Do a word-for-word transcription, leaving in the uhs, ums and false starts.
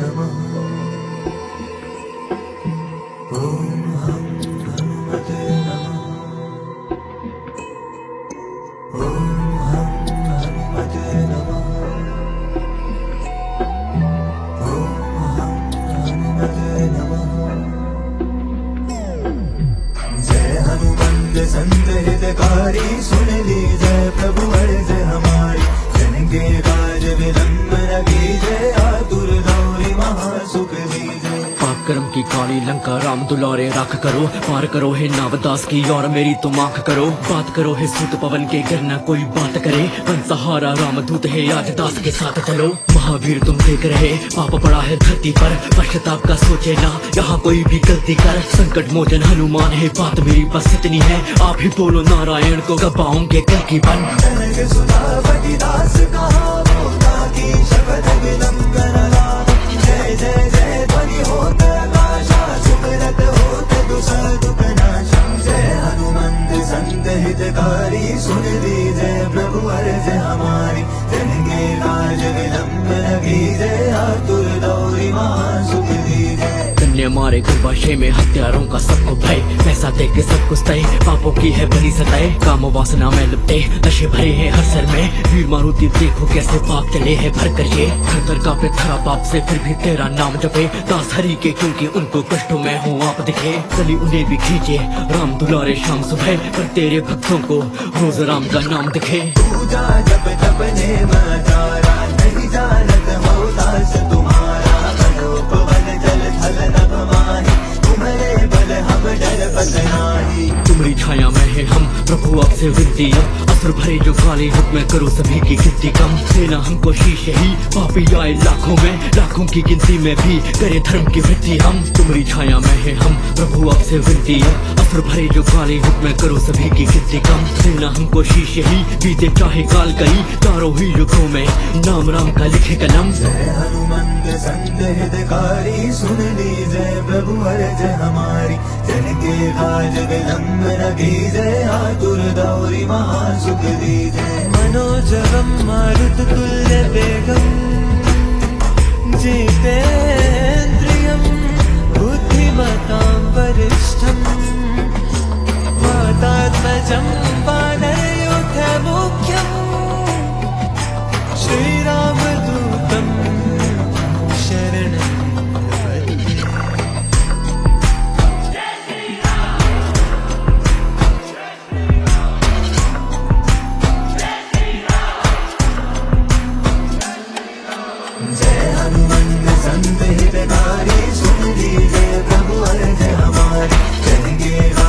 नमः। ओम हम हनुमते नमः। ओम हम हनुमते नमः। ओम हम हनुमते नमः। जय हनुमंत संत हितकारी, सुन लीजय प्रभु अर्ज हमारी। जन के काज विलंब न कीजय, आतुर गौरी महासुख दीजय। पाप कर्म की काली लंका राम दुलारे राख करो, पार करो हे नावदास की और मेरी तुम आंख करो। बात करो हे सूत पवन के, करना कोई बात करे। बन सहारा राम दूत है, आज दास के साथ चलो। महावीर तुम देख रहे, पाप पड़ा है धरती पर, पश्चाताप का सोचे ना यहाँ कोई भी गलती कर। संकट मोचन हनुमान है, बात मेरी बस इतनी है। आप ही बोलो नारायण को, कब पाओगे कल की बन। दास कहा बोला की शब्द विलंब न लाना। जय जय जय ध्वनि होत आकाशा, सुमिरत होत दुसह दुख नाशा। जय हनुमंत संत हितकारी, सुन लीजय प्रभु अर्ज हमारी। जन के काज विलंब न कीजय, आतुर गौरी महासुख दीजय। कन्या मारे गर्भाशय में, हत्यारों का सबको भय। पैसा दे के सब कुछ तय, पापों की है बड़ी सताए। काम वासना में लिपटे, नशे भरे हैं हर सर में। वीर मारुति देखो कैसे पाप चले हैं भर कर ये। घर घर का थरा पाप से, फिर भी तेरा नाम जपे। दास हरि के क्योंकि उनको कष्टों में हो आप दिखे। चली उन्हें भी खींचे राम दुलारे शाम सुबह, पर तेरे भक्तों को रोज राम का नाम दिखे। पूजा जप तप नेम तारा, नहीं जानत हो दास तुम्हारा। बनो पवन जल थल नभ माही, तुम्हारे बल हम डर बस नाही। तुम्हारी छाया में है हम प्रभु, आपसे विनती अब। असुर भरे जो काले युग में, करो सभी की गिनती कम। देना हमको शीश ही, पापी आए लाखों में, लाखों की गिनती में भी करे धर्म की वृद्धि हम। तुम्हारी छाया में है हम प्रभु, आपसे विनती अब। असुर भरे जो काले युग में, करो सभी की गिनती कम। देना हमको शीश ही, बीते चाहे काल कई, चारों ही युगों में नाम राम का लिखे कलम। जय हनुमंत संत हितकारी, सुन लीजय प्रभु अर्ज हमारी। जन के काज विलंब न कीजय, आतुर गौरी महासुख दीजय। मनोजवम मारुत तुल्य वेगम, जितेन्द्रियं बुद्धिमतां वरिष्ठम्। वातात्मजं वानरयूथ मुख्यम्, श्रीरामदूतं शरणं प्रपद्ये। जय हनुमंत संत हितकारी, सुन लीजय प्रभु अर्ज हमारी। जन के